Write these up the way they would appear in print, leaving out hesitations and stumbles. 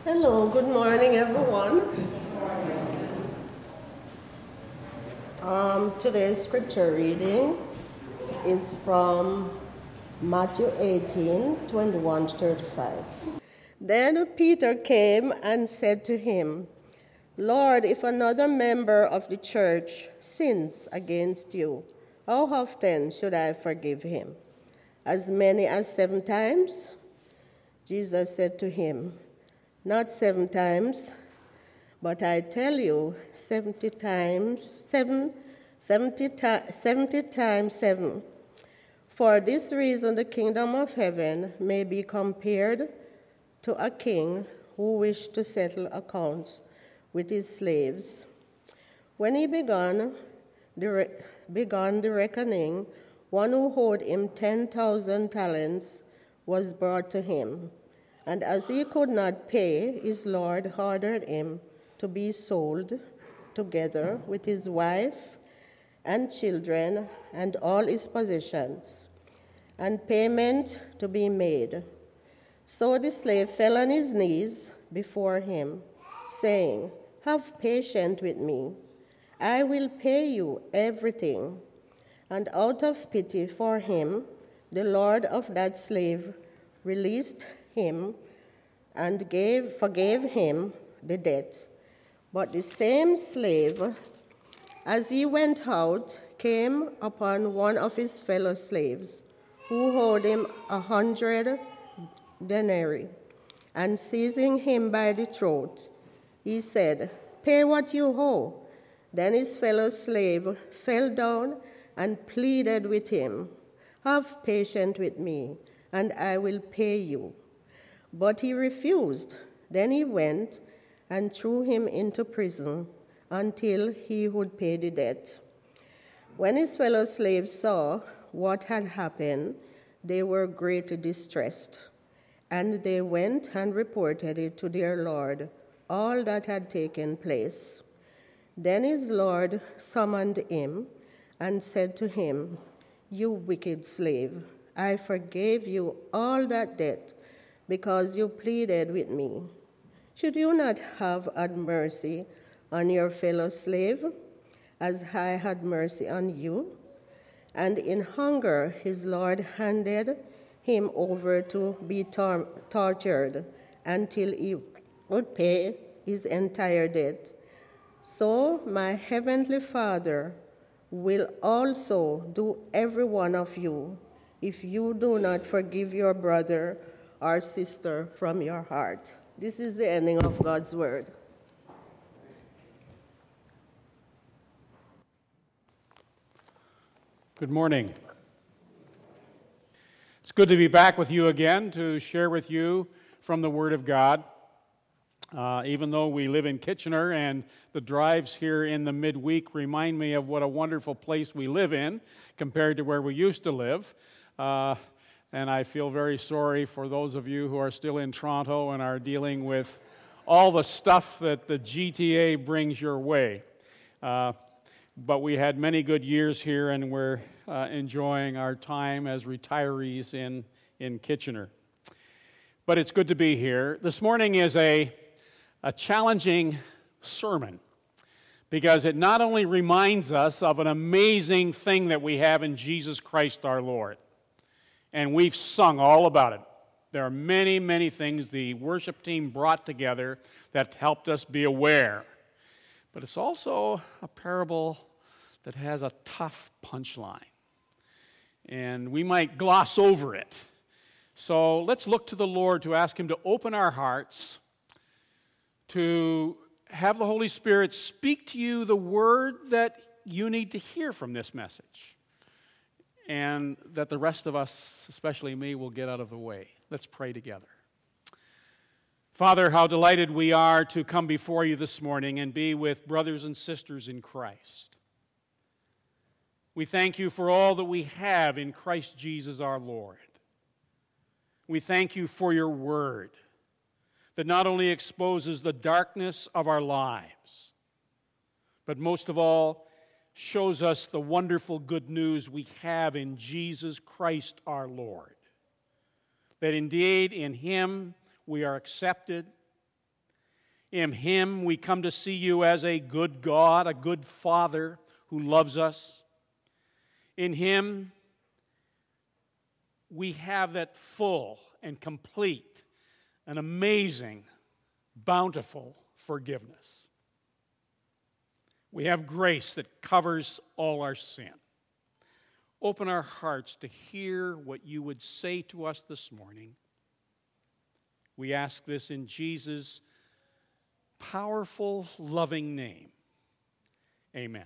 Hello, good morning, everyone. Today's scripture reading is from Matthew 18:21 to 35. Then Peter came and said to him, Lord, if another member of the church sins against you, how often should I forgive him? As many as 7 times? Jesus said to him, Not 7 times, but I tell you, 70 times 7. For this reason, the kingdom of heaven may be compared to a king who wished to settle accounts with his slaves. When he began the reckoning, one who owed him 10,000 talents was brought to him. And as he could not pay, his Lord ordered him to be sold together with his wife and children and all his possessions, and payment to be made. So the slave fell on his knees before him, saying, Have patience with me, I will pay you everything. And out of pity for him, the Lord of that slave released him and forgave him the debt. But the same slave, as he went out, came upon one of his fellow slaves, who owed him 100 denarii, and seizing him by the throat, he said, Pay what you owe. Then his fellow slave fell down and pleaded with him, Have patience with me, and I will pay you. But he refused. Then he went and threw him into prison until he would pay the debt. When his fellow slaves saw what had happened, they were greatly distressed, and they went and reported it to their Lord, all that had taken place. Then his Lord summoned him and said to him, You wicked slave, I forgave you all that debt because you pleaded with me. Should you not have had mercy on your fellow slave, as I had mercy on you? And in hunger his Lord handed him over to be tortured until he would pay his entire debt. So my heavenly Father will also do every one of you if you do not forgive your brother or sister from your heart. This is the ending of God's word. Good morning. It's good to be back with you again to share with you from the Word of God. Even though we live in Kitchener and the drives here in the midweek remind me of what a wonderful place we live in compared to where we used to live. And I feel very sorry for those of you who are still in Toronto and are dealing with all the stuff that the GTA brings your way. But we had many good years here, and we're enjoying our time as retirees in Kitchener. But it's good to be here. This morning is a challenging sermon because it not only reminds us of an amazing thing that we have in Jesus Christ our Lord, and we've sung all about it. There are many, many things the worship team brought together that helped us be aware. But it's also a parable that has a tough punchline. And we might gloss over it. So let's look to the Lord to ask Him to open our hearts, to have the Holy Spirit speak to you the word that you need to hear from this message. And that the rest of us, especially me, will get out of the way. Let's pray together. Father, how delighted we are to come before you this morning and be with brothers and sisters in Christ. We thank you for all that we have in Christ Jesus our Lord. We thank you for your word that not only exposes the darkness of our lives, but most of all, shows us the wonderful good news we have in Jesus Christ our Lord. That indeed in Him we are accepted, In Him we come to see you as a good God, a good Father who loves us. In Him we have that full and complete and amazing, bountiful forgiveness. We have grace that covers all our sin. Open our hearts to hear what you would say to us this morning. We ask this in Jesus' powerful, loving name. Amen.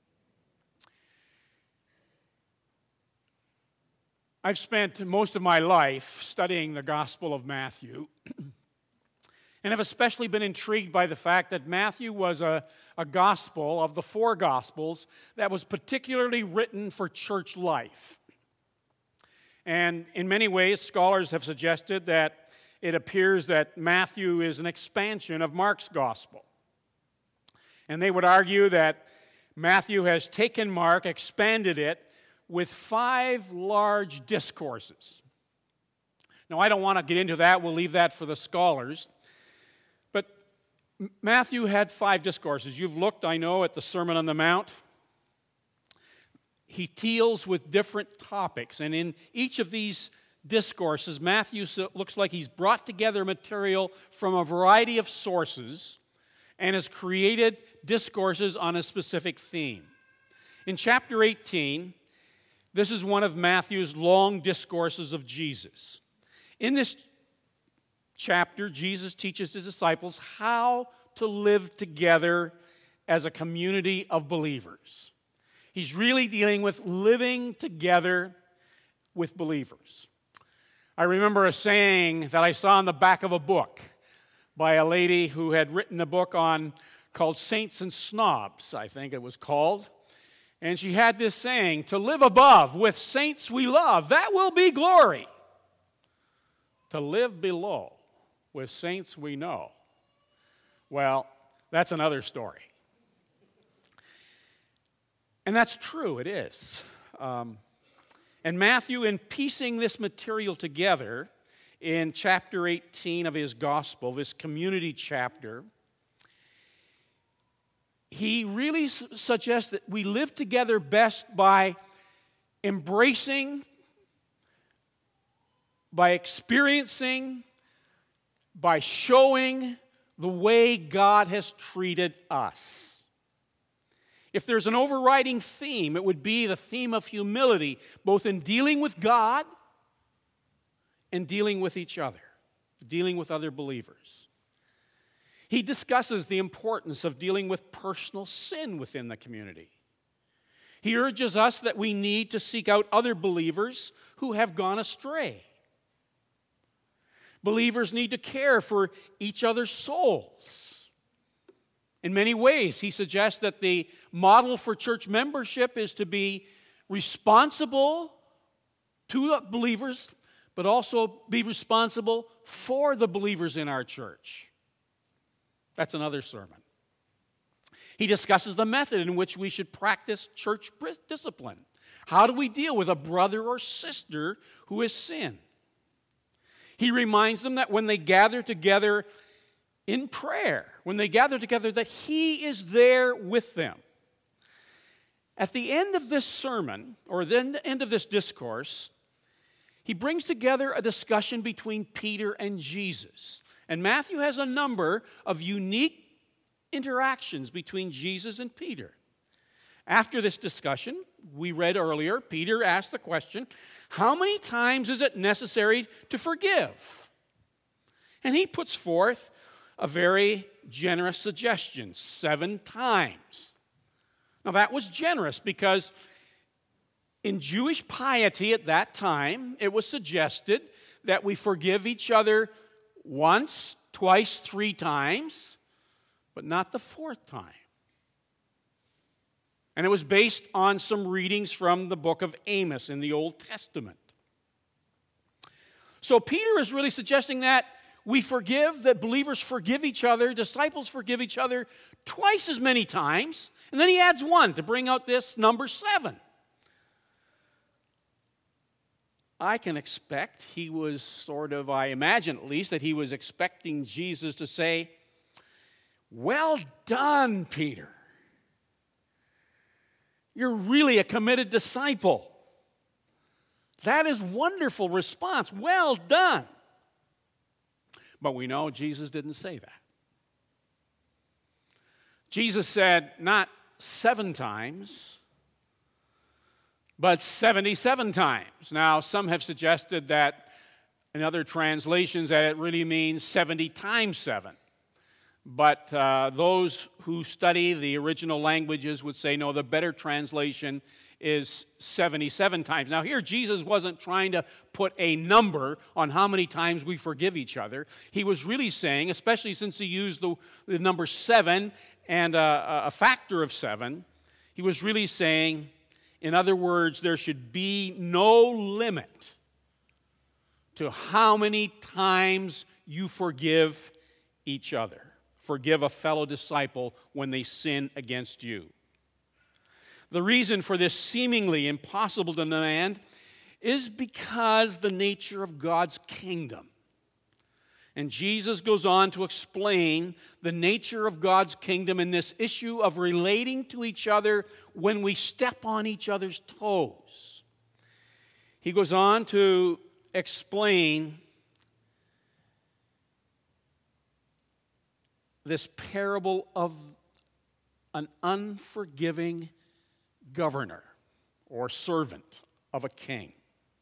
I've spent most of my life studying the Gospel of Matthew and have especially been intrigued by the fact that Matthew was a gospel of the four Gospels that was particularly written for church life. And in many ways, scholars have suggested that it appears that Matthew is an expansion of Mark's Gospel. And they would argue that Matthew has taken Mark, expanded it, with 5 large discourses. Now, I don't want to get into that. We'll leave that for the scholars. But Matthew had 5 discourses. You've looked, I know, at the Sermon on the Mount. He deals with different topics. And in each of these discourses, Matthew looks like he's brought together material from a variety of sources and has created discourses on a specific theme. In chapter 18, this is one of Matthew's long discourses of Jesus. In this chapter, Jesus teaches the disciples how to live together as a community of believers. He's really dealing with living together with believers. I remember a saying that I saw on the back of a book by a lady who had written a book called Saints and Snobs, I think it was called. And she had this saying, to live above with saints we love, that will be glory. To live below with saints we know, well, that's another story. And that's true, it is. And Matthew, in piecing this material together in chapter 18 of his gospel, this community chapter, he really suggests that we live together best by embracing, by experiencing, by showing the way God has treated us. If there's an overriding theme, it would be the theme of humility, both in dealing with God and dealing with each other, dealing with other believers. He discusses the importance of dealing with personal sin within the community. He urges us that we need to seek out other believers who have gone astray. Believers need to care for each other's souls. In many ways, he suggests that the model for church membership is to be responsible to believers, but also be responsible for the believers in our church. That's another sermon. He discusses the method in which we should practice church discipline. How do we deal with a brother or sister who has sinned? He reminds them that when they gather together in prayer, when they gather together, that he is there with them. At the end of this sermon, or the end of this discourse, he brings together a discussion between Peter and Jesus. And Matthew has a number of unique interactions between Jesus and Peter. After this discussion, we read earlier, Peter asked the question, how many times is it necessary to forgive? And he puts forth a very generous suggestion, 7 times. Now that was generous because in Jewish piety at that time, it was suggested that we forgive each other once, twice, 3 times, but not the 4th time. And it was based on some readings from the book of Amos in the Old Testament. So Peter is really suggesting that we forgive, that believers forgive each other, disciples forgive each other twice as many times, and then he adds 1 to bring out this number 7. I can expect I imagine at least, that he was expecting Jesus to say, "Well done, Peter. You're really a committed disciple." That is wonderful response. Well done. But we know Jesus didn't say that. Jesus said not 7 times, but 77 times. Now, some have suggested that in other translations that it really means 70 times 7. But those who study the original languages would say, no, the better translation is 77 times. Now here, Jesus wasn't trying to put a number on how many times we forgive each other. He was really saying, especially since he used the number 7 and a factor of 7, he was really saying, in other words, there should be no limit to how many times you forgive each other. Forgive a fellow disciple when they sin against you. The reason for this seemingly impossible demand is because the nature of God's kingdom. And Jesus goes on to explain the nature of God's kingdom in this issue of relating to each other when we step on each other's toes. He goes on to explain this parable of an unforgiving governor or servant of a king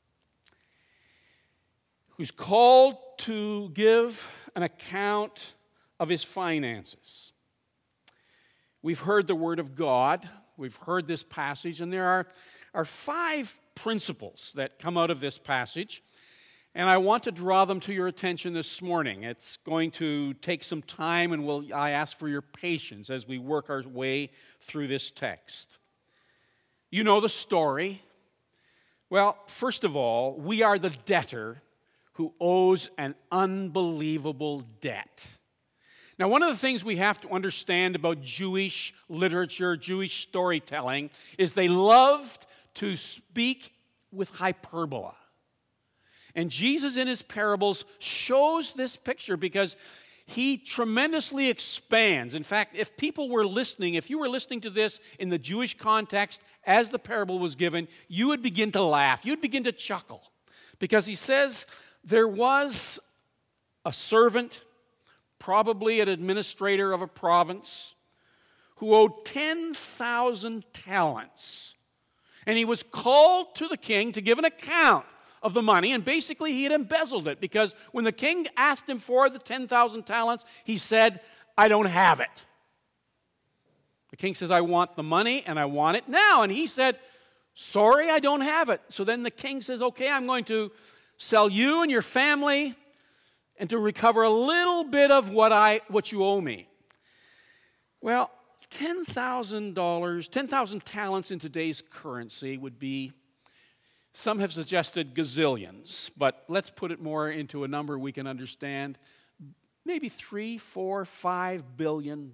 who's called to give an account of his finances. We've heard the word of God. We've heard this passage, and there are 5 principles that come out of this passage, and I want to draw them to your attention this morning. It's going to take some time, and I ask for your patience as we work our way through this text. You know the story. Well, first of all, we are the debtor who owes an unbelievable debt. Now, one of the things we have to understand about Jewish literature, Jewish storytelling, is they loved to speak with hyperbola. And Jesus in his parables shows this picture because he tremendously expands. In fact, if people were listening, if you were listening to this in the Jewish context as the parable was given, you would begin to laugh. You'd begin to chuckle. Because he says there was a servant, probably an administrator of a province, who owed 10,000 talents. And he was called to the king to give an account of the money, and basically he had embezzled it, because when the king asked him for the 10,000 talents, he said, "I don't have it." The king says, "I want the money, and I want it now." And he said, "Sorry, I don't have it." So then the king says, "Okay, I'm going to sell you and your family and to recover a little bit of what you owe me." Well, $10,000, 10,000 talents in today's currency would be, some have suggested gazillions, but let's put it more into a number we can understand. Maybe $3, $4, $5 billion.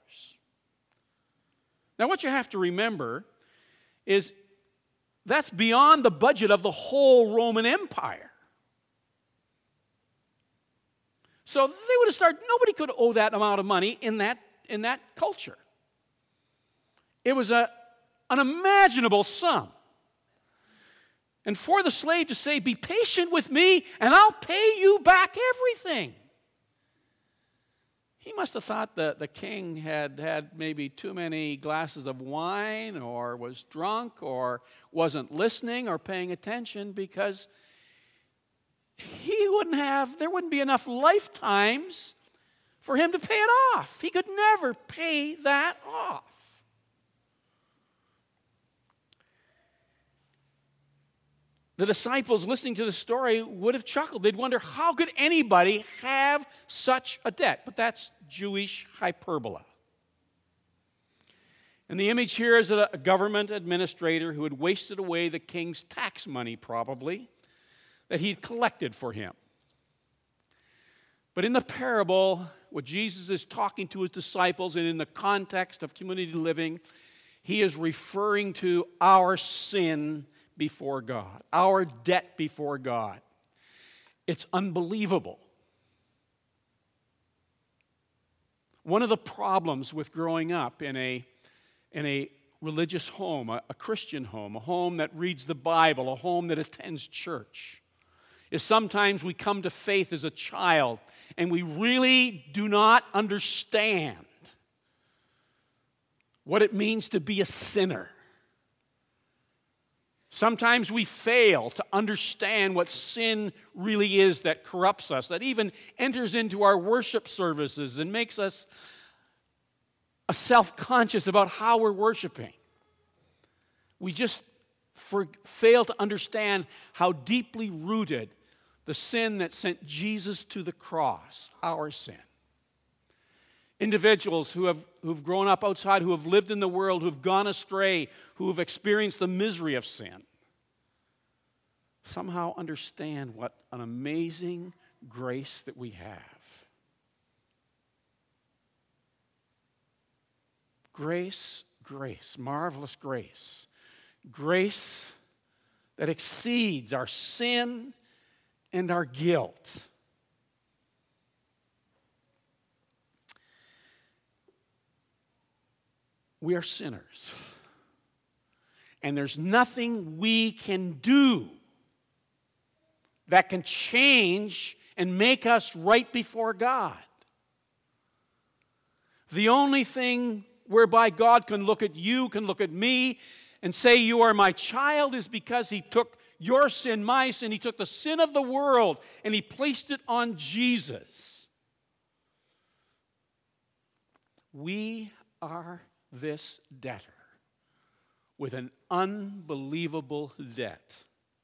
Now, what you have to remember is that's beyond the budget of the whole Roman Empire. So they would have started, nobody could owe that amount of money in that culture. It was an unimaginable sum. And for the slave to say, "Be patient with me and I'll pay you back everything." He must have thought that the king had maybe too many glasses of wine, or was drunk, or wasn't listening or paying attention, because there wouldn't be enough lifetimes for him to pay it off. He could never pay that off. The disciples listening to the story would have chuckled. They'd wonder, how could anybody have such a debt? But that's Jewish hyperbola. And the image here is a government administrator who had wasted away the king's tax money, probably, that he'd collected for him. But in the parable, what Jesus is talking to his disciples, and in the context of community living, he is referring to our sin before God, our debt before God. It's unbelievable. One of the problems with growing up in a religious home, a Christian home, a home that reads the Bible, a home that attends church, is sometimes we come to faith as a child and we really do not understand what it means to be a sinner. Sometimes we fail to understand what sin really is that corrupts us, that even enters into our worship services and makes us self-conscious about how we're worshiping. We just fail to understand how deeply rooted the sin that sent Jesus to the cross, our sin. Individuals who've grown up outside, who have lived in the world, who've gone astray, who have experienced the misery of sin, somehow understand what an amazing grace that we have. Grace, grace, marvelous grace. Grace that exceeds our sin and our guilt. We are sinners. And there's nothing we can do that can change and make us right before God. The only thing whereby God can look at you, can look at me, and say, "You are my child," is because He took your sin, my sin, He took the sin of the world, and He placed it on Jesus. We are this debtor with an unbelievable debt.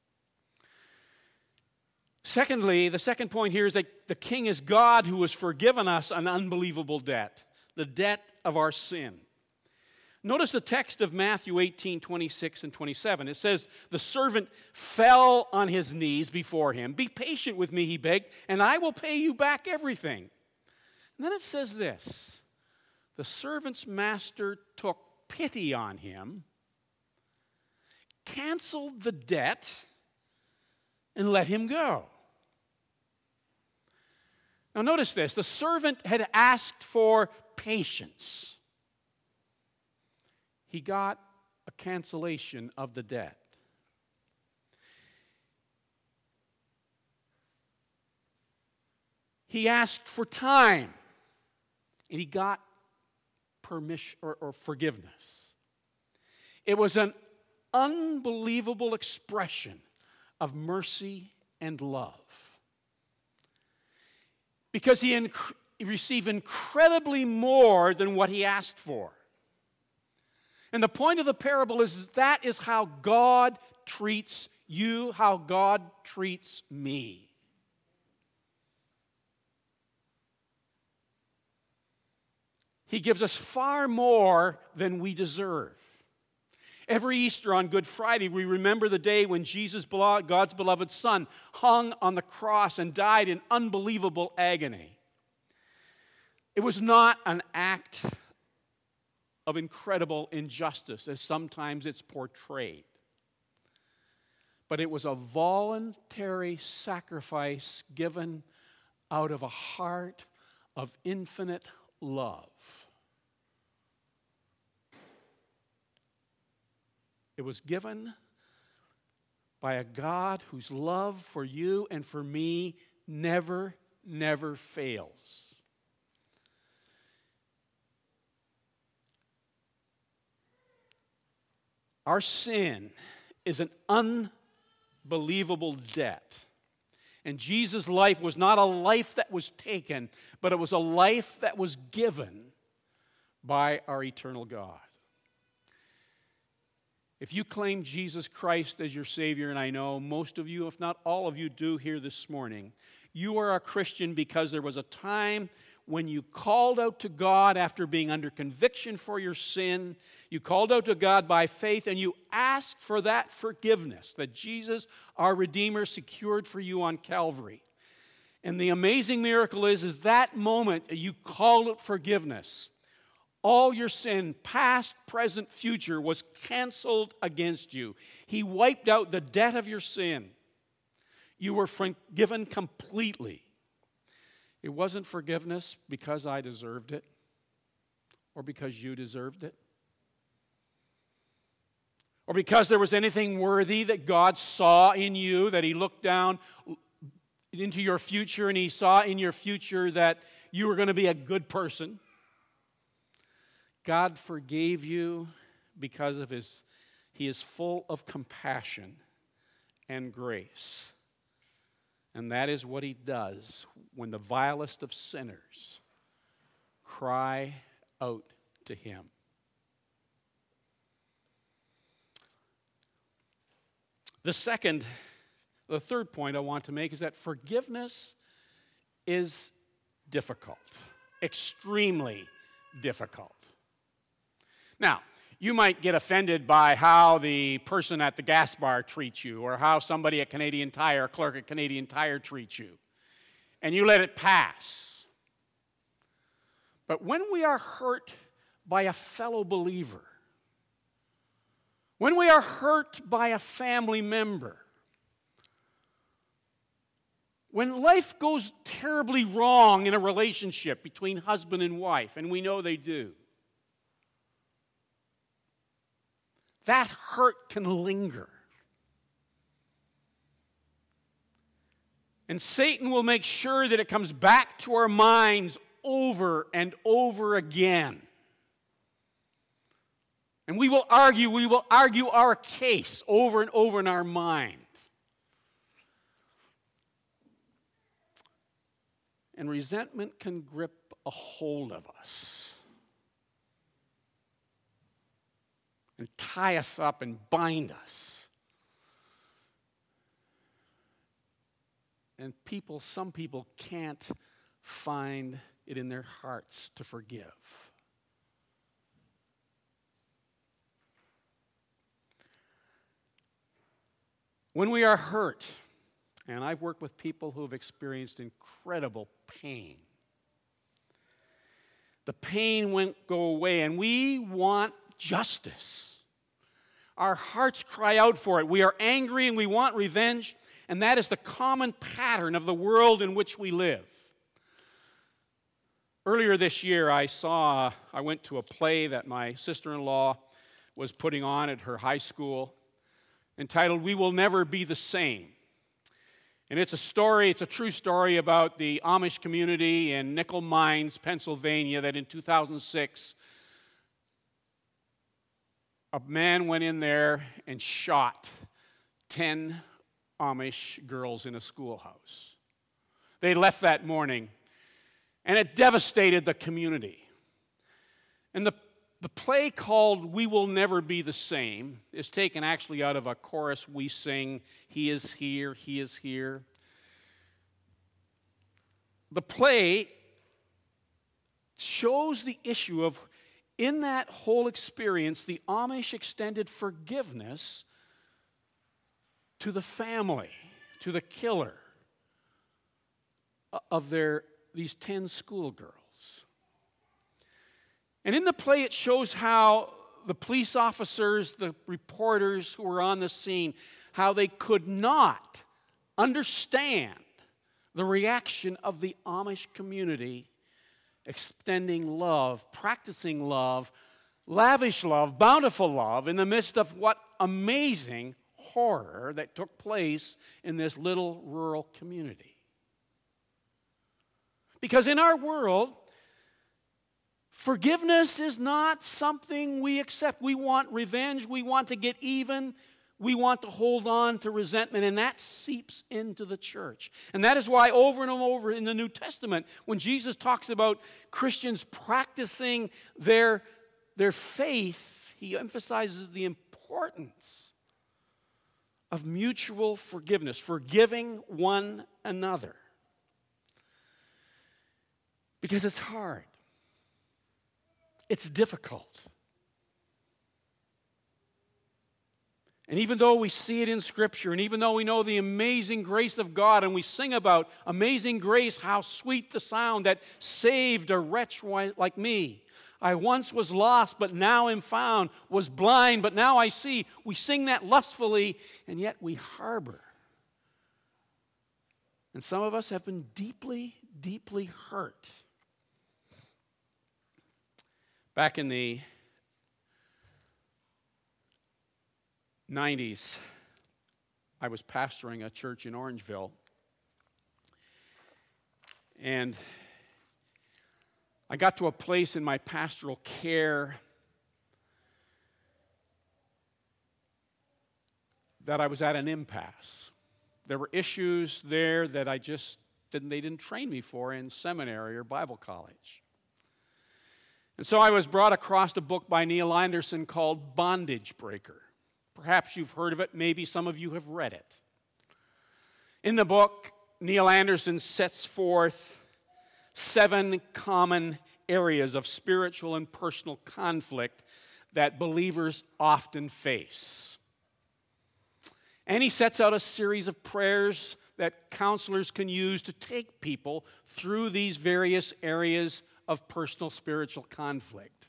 Secondly, the second point here is that the King is God who has forgiven us an unbelievable debt, the debt of our sin. Notice the text of Matthew 18, 26 and 27. It says, the servant fell on his knees before him. "Be patient with me," he begged, "and I will pay you back everything." And then it says this, the servant's master took pity on him, canceled the debt, and let him go. Now notice this, the servant had asked for patience. He got a cancellation of the debt. He asked for time, and he got permission or forgiveness. It was an unbelievable expression of mercy and love. Because he received incredibly more than what he asked for. And the point of the parable is that is how God treats you, how God treats me. He gives us far more than we deserve. Every Easter on Good Friday, we remember the day when Jesus, God's beloved Son, hung on the cross and died in unbelievable agony. It was not an act of incredible injustice, as sometimes it's portrayed. But it was a voluntary sacrifice given out of a heart of infinite love. It was given by a God whose love for you and for me never, never fails. Our sin is an unbelievable debt. And Jesus' life was not a life that was taken, but it was a life that was given by our eternal God. If you claim Jesus Christ as your Savior, and I know most of you, if not all of you, do here this morning, you are a Christian because there was a time when you called out to God after being under conviction for your sin. You called out to God by faith, and you asked for that forgiveness that Jesus, our Redeemer, secured for you on Calvary. And the amazing miracle is that moment you called out forgiveness, all your sin, past, present, future, was canceled against you. He wiped out the debt of your sin. You were forgiven completely. It wasn't forgiveness because I deserved it. or because you deserved it, or because there was anything worthy that God saw in you, that He looked down into your future and He saw in your future that you were going to be a good person. God forgave you because of He is full of compassion and grace. And that is what He does when the vilest of sinners cry out to Him. The third point I want to make is that forgiveness is difficult, extremely difficult. Now, you might get offended by how the person at the gas bar treats you, or how somebody at Canadian Tire, a clerk at Canadian Tire treats you, and you let it pass. But when we are hurt by a fellow believer, when we are hurt by a family member, when life goes terribly wrong in a relationship between husband and wife, and we know they do, that hurt can linger. And Satan will make sure that it comes back to our minds over and over again. And we will argue our case over and over in our mind. And resentment can grip a hold of us and tie us up and bind us. And some people can't find it in their hearts to forgive. When we are hurt, and I've worked with people who have experienced incredible pain, the pain won't go away, and we want justice. Our hearts cry out for it. We are angry and we want revenge, and that is the common pattern of the world in which we live. Earlier this year, I went to a play that my sister-in-law was putting on at her high school entitled "We Will Never Be the Same." And it's a true story about the Amish community in Nickel Mines, Pennsylvania, that in 2006, a man went in there and shot 10 Amish girls in a schoolhouse. They left that morning, and it devastated the community. And the play called "We Will Never Be the Same" is taken actually out of a chorus we sing, "He is here, He is here." The play shows the issue of, in that whole experience, the Amish extended forgiveness to the family, to the killer of these 10 schoolgirls. And in the play, it shows how the police officers, the reporters who were on the scene, how they could not understand the reaction of the Amish community extending love, practicing love, lavish love, bountiful love in the midst of what amazing horror that took place in this little rural community. Because in our world, forgiveness is not something we accept. We want revenge. We want to get even. We want to hold on to resentment, and that seeps into the church. And that is why over and over in the New Testament, when Jesus talks about Christians practicing their faith, he emphasizes the importance of mutual forgiveness, forgiving one another. Because it's hard. It's difficult. And even though we see it in Scripture, and even though we know the amazing grace of God, and we sing about amazing grace, how sweet the sound that saved a wretch like me. I once was lost, but now am found, was blind, but now I see. We sing that lustfully, and yet we harbor. And some of us have been deeply, deeply hurt. Back in the 90s, I was pastoring a church in Orangeville, and I got to a place in my pastoral care that I was at an impasse. There were issues there that they didn't train me for in seminary or Bible college. And so I was brought across a book by Neil Anderson called Bondage Breaker. Perhaps you've heard of it, maybe some of you have read it. In the book, Neil Anderson sets forth 7 common areas of spiritual and personal conflict that believers often face. And he sets out a series of prayers that counselors can use to take people through these various areas of personal spiritual conflict.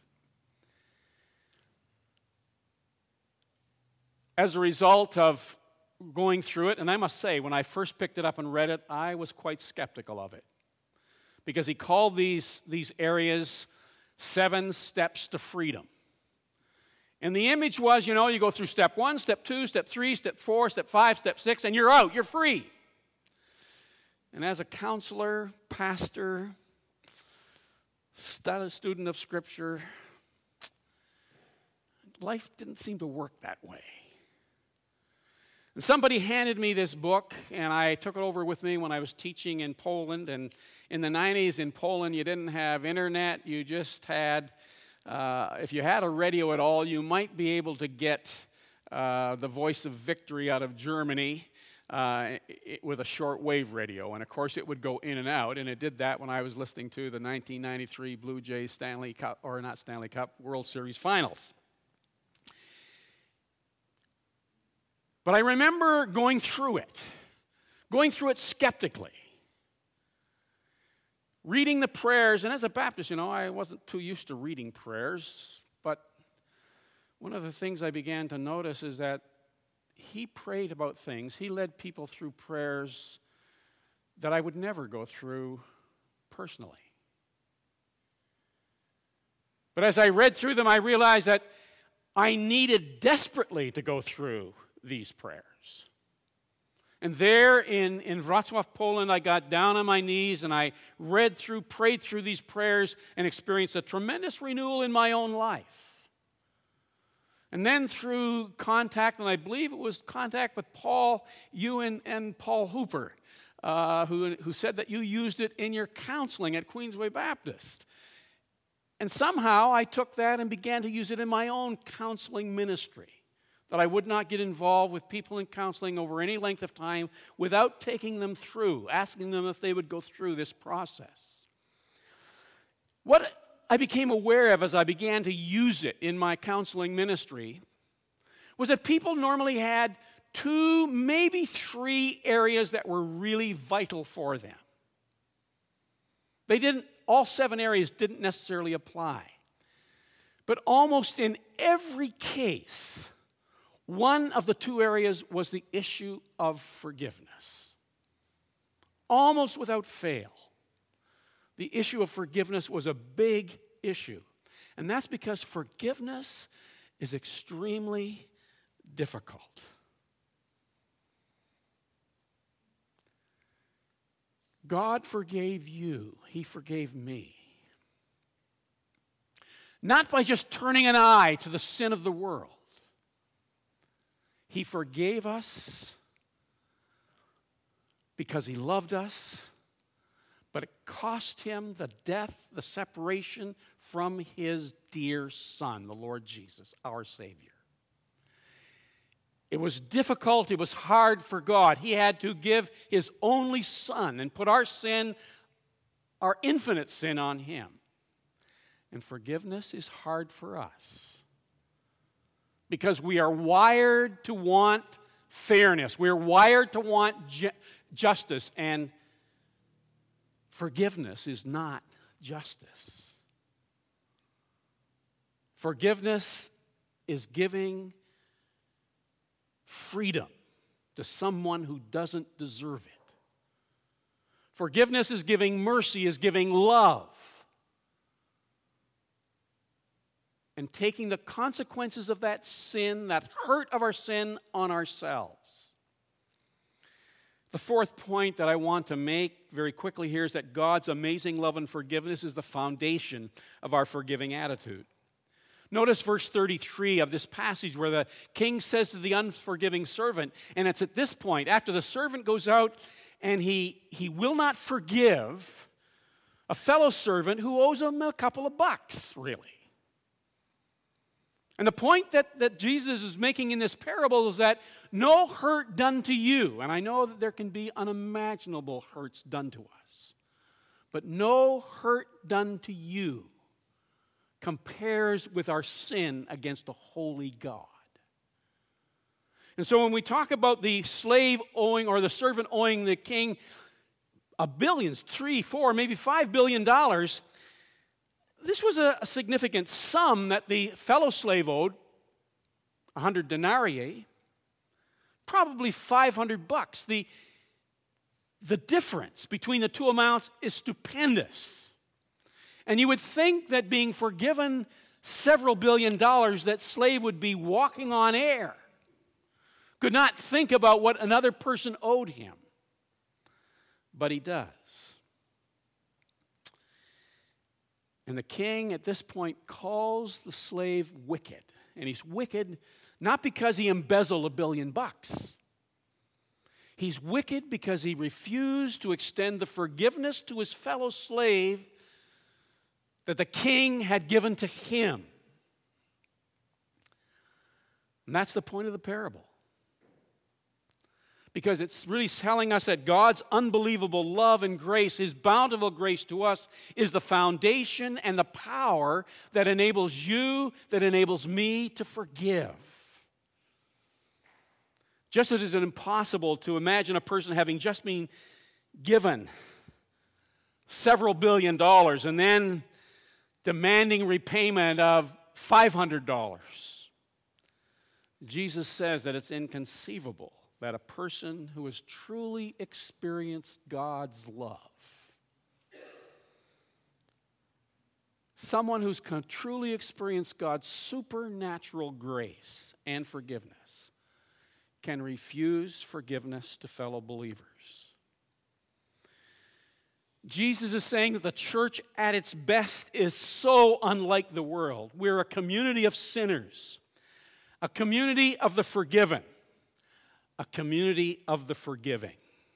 As a result of going through it, and I must say, when I first picked it up and read it, I was quite skeptical of it. Because he called these areas 7 steps to freedom. And the image was, you go through step 1, step 2, step 3, step 4, step 5, step 6, and you're out, you're free. And as a counselor, pastor, student of Scripture, life didn't seem to work that way. And somebody handed me this book, and I took it over with me when I was teaching in Poland. And in the 90s in Poland, you didn't have internet. You just had, if you had a radio at all, you might be able to get the Voice of Victory out of Germany with a shortwave radio. And of course, it would go in and out. And it did that when I was listening to the 1993 Blue Jays World Series Finals. But I remember going through it skeptically. Reading the prayers, and as a Baptist, I wasn't too used to reading prayers, but one of the things I began to notice is that he prayed about things, he led people through prayers that I would never go through personally. But as I read through them, I realized that I needed desperately to go through these prayers. And there in Wrocław, Poland, I got down on my knees and I prayed through these prayers and experienced a tremendous renewal in my own life. And then through contact, and I believe it was contact with Paul Ewan and Paul Hooper, who said that you used it in your counseling at Queensway Baptist. And somehow I took that and began to use it in my own counseling ministry. That I would not get involved with people in counseling over any length of time without taking them through, asking them if they would go through this process. What I became aware of as I began to use it in my counseling ministry was that people normally had 2, maybe 3 areas that were really vital for them. All 7 areas didn't necessarily apply. But almost in every case, one of the 2 areas was the issue of forgiveness. Almost without fail, the issue of forgiveness was a big issue. And that's because forgiveness is extremely difficult. God forgave you. He forgave me. Not by just turning an eye to the sin of the world. He forgave us because he loved us, but it cost him the death, the separation from his dear Son, the Lord Jesus, our Savior. It was difficult, it was hard for God. He had to give his only Son and put our sin, our infinite sin, on him. And forgiveness is hard for us. Because we are wired to want fairness. We're wired to want justice. And forgiveness is not justice. Forgiveness is giving freedom to someone who doesn't deserve it. Forgiveness is giving mercy, is giving love. and taking the consequences of that sin, that hurt of our sin, on ourselves. The fourth point that I want to make very quickly here is that God's amazing love and forgiveness is the foundation of our forgiving attitude. Notice verse 33 of this passage where the king says to the unforgiving servant, and it's at this point, after the servant goes out and he will not forgive a fellow servant who owes him a couple of bucks, really. And the point that Jesus is making in this parable is that no hurt done to you, and I know that there can be unimaginable hurts done to us, but no hurt done to you compares with our sin against a holy God. And so when we talk about the slave owing or the servant owing the king billions, $3, $4, maybe $5 billion, this was a significant sum that the fellow slave owed, 100 denarii, probably $500. The difference between the two amounts is stupendous. And you would think that being forgiven several $1 billion, that slave would be walking on air, could not think about what another person owed him. But he does. And the king at this point calls the slave wicked. And he's wicked not because he embezzled $1 billion. He's wicked because he refused to extend the forgiveness to his fellow slave that the king had given to him. And that's the point of the parable. Because it's really telling us that God's unbelievable love and grace, His bountiful grace to us, is the foundation and the power that enables you, that enables me to forgive. Just as it is impossible to imagine a person having just been given several $1 billion and then demanding repayment of $500. Jesus says that it's inconceivable that a person who has truly experienced God's love, someone who's truly experienced God's supernatural grace and forgiveness, can refuse forgiveness to fellow believers. Jesus is saying that the church at its best is so unlike the world. We're a community of sinners, a community of the forgiven, a community of the forgiving.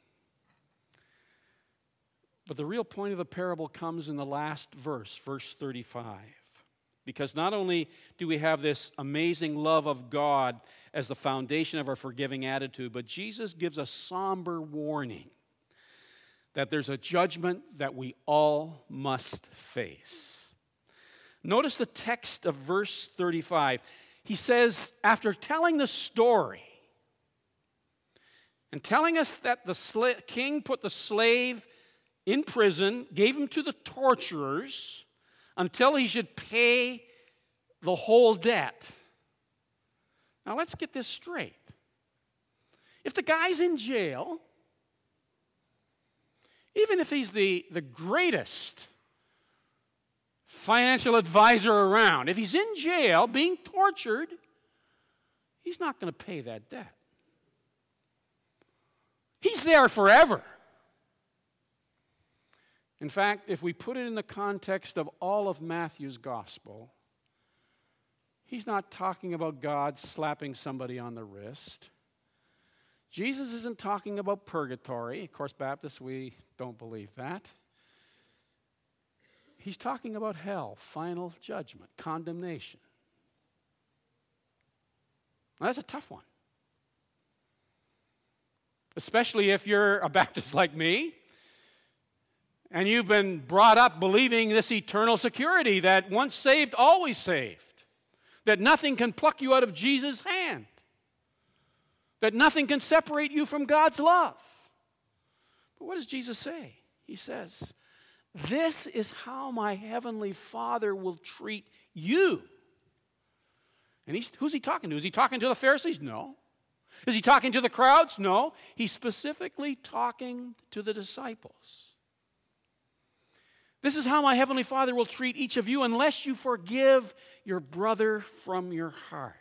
But the real point of the parable comes in the last verse, verse 35. Because not only do we have this amazing love of God as the foundation of our forgiving attitude, but Jesus gives a somber warning that there's a judgment that we all must face. Notice the text of verse 35. He says, after telling the story, and telling us that the king put the slave in prison, gave him to the torturers until he should pay the whole debt. Now let's get this straight. If the guy's in jail, even if he's the greatest financial advisor around, if he's in jail being tortured, he's not going to pay that debt. He's there forever. In fact, if we put it in the context of all of Matthew's gospel, he's not talking about God slapping somebody on the wrist. Jesus isn't talking about purgatory. Of course, Baptists, we don't believe that. He's talking about hell, final judgment, condemnation. Now, that's a tough one. Especially if you're a Baptist like me, and you've been brought up believing this eternal security that once saved, always saved, that nothing can pluck you out of Jesus' hand, that nothing can separate you from God's love. But what does Jesus say? He says, this is how my heavenly Father will treat you. And who's he talking to? Is he talking to the Pharisees? No. Is he talking to the crowds? No. He's specifically talking to the disciples. This is how my heavenly Father will treat each of you unless you forgive your brother from your heart.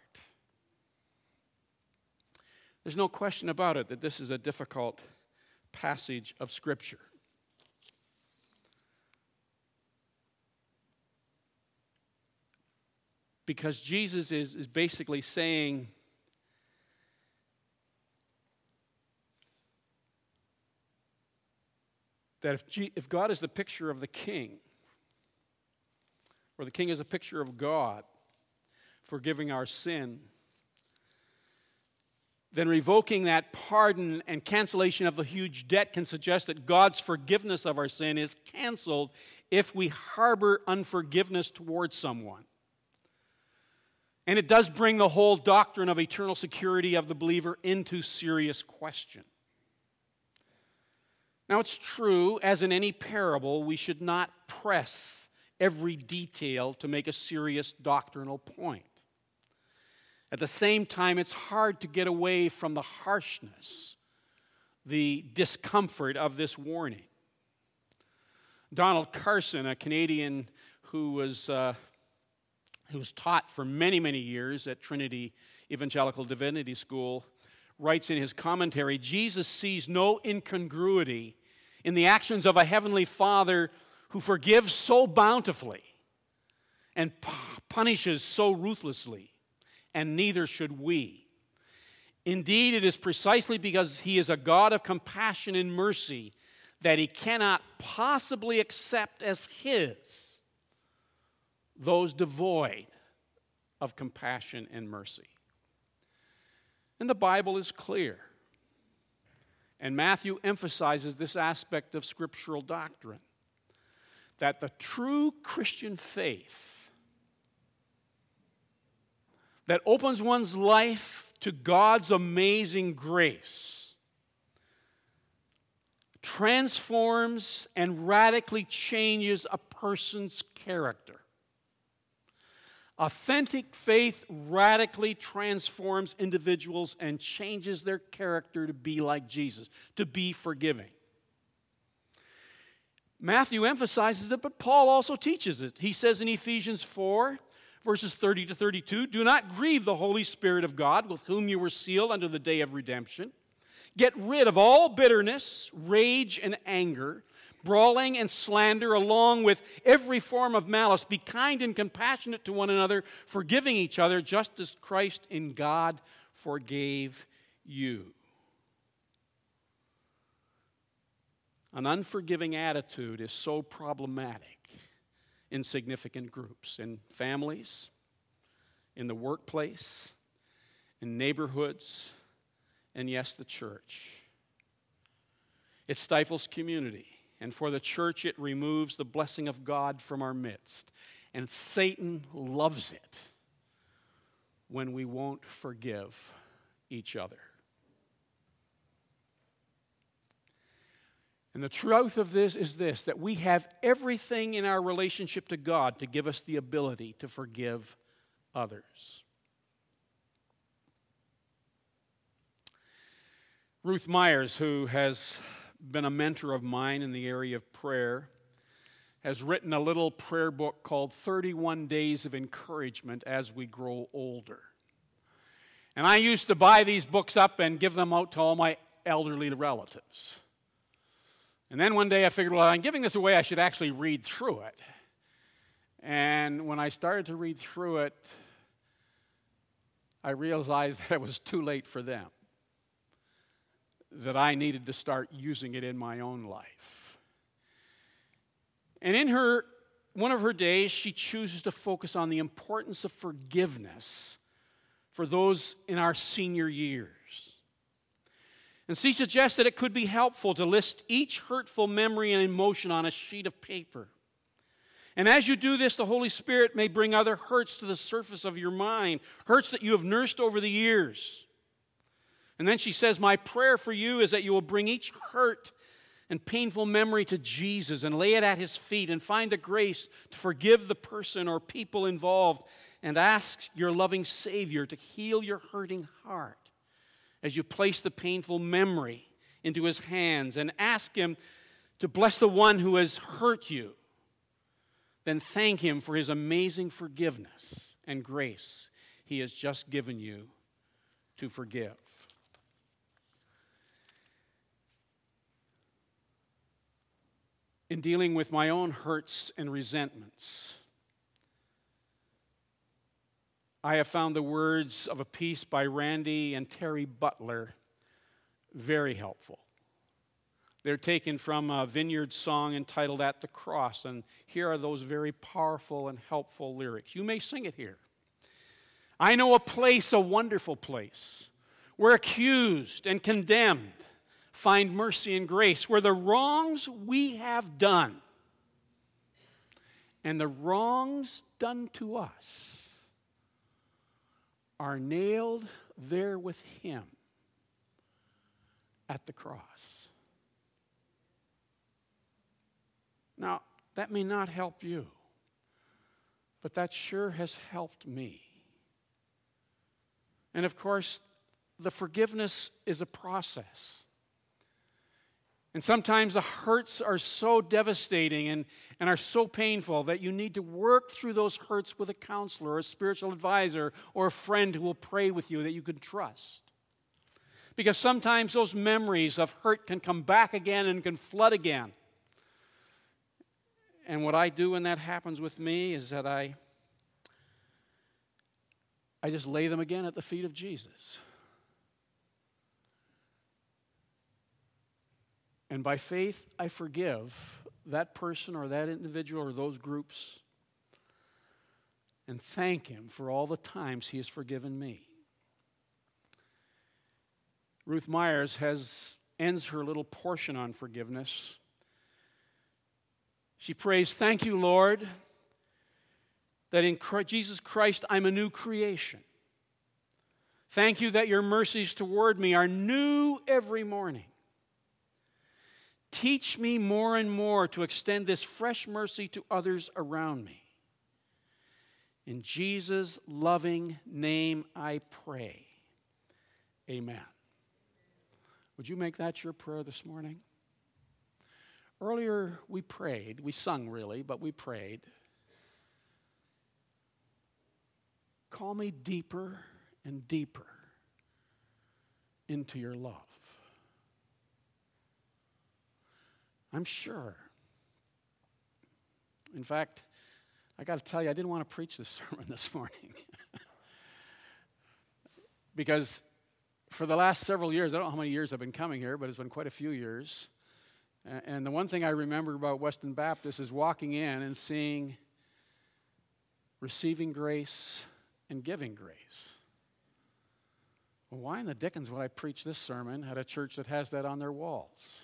There's no question about it that this is a difficult passage of Scripture. Because Jesus is basically saying that if God is the picture of the king, or the king is a picture of God forgiving our sin, then revoking that pardon and cancellation of the huge debt can suggest that God's forgiveness of our sin is canceled if we harbor unforgiveness towards someone. And it does bring the whole doctrine of eternal security of the believer into serious question. Now, it's true, as in any parable, we should not press every detail to make a serious doctrinal point. At the same time, it's hard to get away from the harshness, the discomfort of this warning. Donald Carson, a Canadian who was taught for many, many years at Trinity Evangelical Divinity School, writes in his commentary, Jesus sees no incongruity in the actions of a heavenly Father who forgives so bountifully and punishes so ruthlessly, and neither should we. Indeed, it is precisely because he is a God of compassion and mercy that he cannot possibly accept as his those devoid of compassion and mercy. And the Bible is clear. And Matthew emphasizes this aspect of scriptural doctrine, that the true Christian faith that opens one's life to God's amazing grace transforms and radically changes a person's character. Authentic faith radically transforms individuals and changes their character to be like Jesus, to be forgiving. Matthew emphasizes it, but Paul also teaches it. He says in Ephesians 4, verses 30 to 32, "Do not grieve the Holy Spirit of God, with whom you were sealed unto the day of redemption. Get rid of all bitterness, rage, and anger, brawling and slander, along with every form of malice. Be kind and compassionate to one another, forgiving each other, just as Christ in God forgave you." An unforgiving attitude is so problematic in significant groups, in families, in the workplace, in neighborhoods, and yes, the church. It stifles community. And for the church, it removes the blessing of God from our midst. And Satan loves it when we won't forgive each other. And the truth of this is this, that we have everything in our relationship to God to give us the ability to forgive others. Ruth Myers, who has been a mentor of mine in the area of prayer, has written a little prayer book called 31 Days of Encouragement as We Grow Older. And I used to buy these books up and give them out to all my elderly relatives. And then one day I figured, well, I'm giving this away, I should actually read through it. And when I started to read through it, I realized that it was too late for them, that I needed to start using it in my own life. And in one of her days, she chooses to focus on the importance of forgiveness for those in our senior years. And she suggests that it could be helpful to list each hurtful memory and emotion on a sheet of paper. And as you do this, the Holy Spirit may bring other hurts to the surface of your mind, hurts that you have nursed over the years. And then she says, my prayer for you is that you will bring each hurt and painful memory to Jesus and lay it at his feet and find the grace to forgive the person or people involved and ask your loving Savior to heal your hurting heart as you place the painful memory into his hands, and ask him to bless the one who has hurt you then thank Him for His amazing forgiveness and grace He has just given you to forgive. In dealing with my own hurts and resentments, I have found the words of a piece by Randy and Terry Butler very helpful. They're taken from a Vineyard song entitled At the Cross, and here are those very powerful and helpful lyrics. You may sing it here. I know a place, a wonderful place, where accused and condemned find mercy and grace, where the wrongs we have done and the wrongs done to us are nailed there with Him at the cross. Now, that may not help you, but that sure has helped me. And of course, the forgiveness is a process. And sometimes the hurts are so devastating and are so painful that you need to work through those hurts with a counselor or a spiritual advisor or a friend who will pray with you that you can trust. Because sometimes those memories of hurt can come back again and can flood again. And what I do when that happens with me is that I just lay them again at the feet of Jesus. And by faith, I forgive that person or that individual or those groups and thank Him for all the times He has forgiven me. Ruth Myers ends her little portion on forgiveness. She prays, "Thank you, Lord, that in Jesus Christ I'm a new creation. Thank you that your mercies toward me are new every morning. Teach me more and more to extend this fresh mercy to others around me. In Jesus' loving name I pray. Amen." Would you make that your prayer this morning? Earlier we prayed, we sung really, but we prayed. Call me deeper and deeper into your love. I'm sure. In fact, I got to tell you, I didn't want to preach this sermon this morning. Because for the last several years, I don't know how many years I've been coming here, but it's been quite a few years. And the one thing I remember about Weston Baptist is walking in and seeing receiving grace and giving grace. Well, why in the dickens would I preach this sermon at a church that has that on their walls?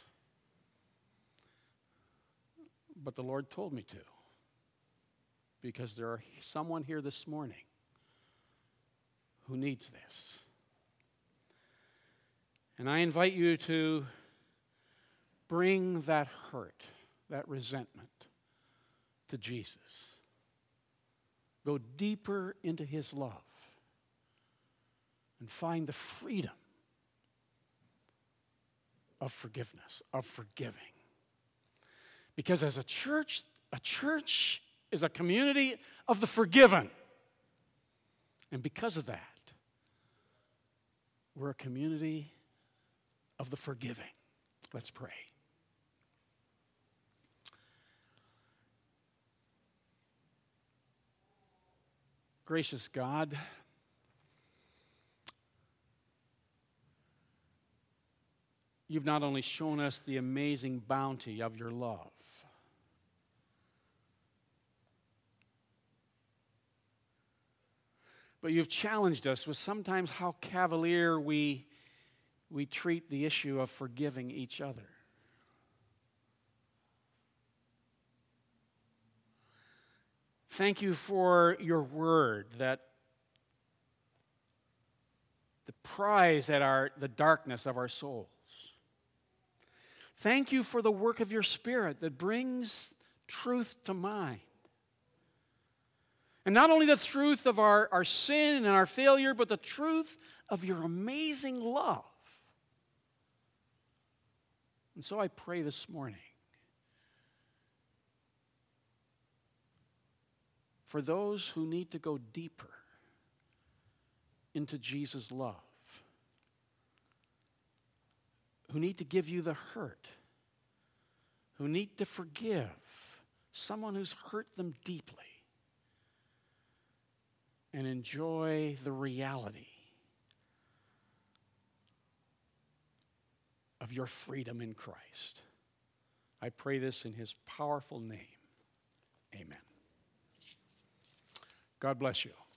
But the Lord told me to, because there are someone here this morning who needs this. And I invite you to bring that hurt, that resentment to Jesus. Go deeper into His love and find the freedom of forgiveness, of forgiving. Because as a church is a community of the forgiven. And because of that, we're a community of the forgiving. Let's pray. Gracious God, you've not only shown us the amazing bounty of your love, but you've challenged us with sometimes how cavalier we treat the issue of forgiving each other. Thank you for your word that the prize at the darkness of our souls. Thank you for the work of your Spirit that brings truth to mind. And not only the truth of our sin and our failure, but the truth of your amazing love. And so I pray this morning for those who need to go deeper into Jesus' love, who need to give you the hurt, who need to forgive someone who's hurt them deeply, and enjoy the reality of your freedom in Christ. I pray this in his powerful name. Amen. God bless you.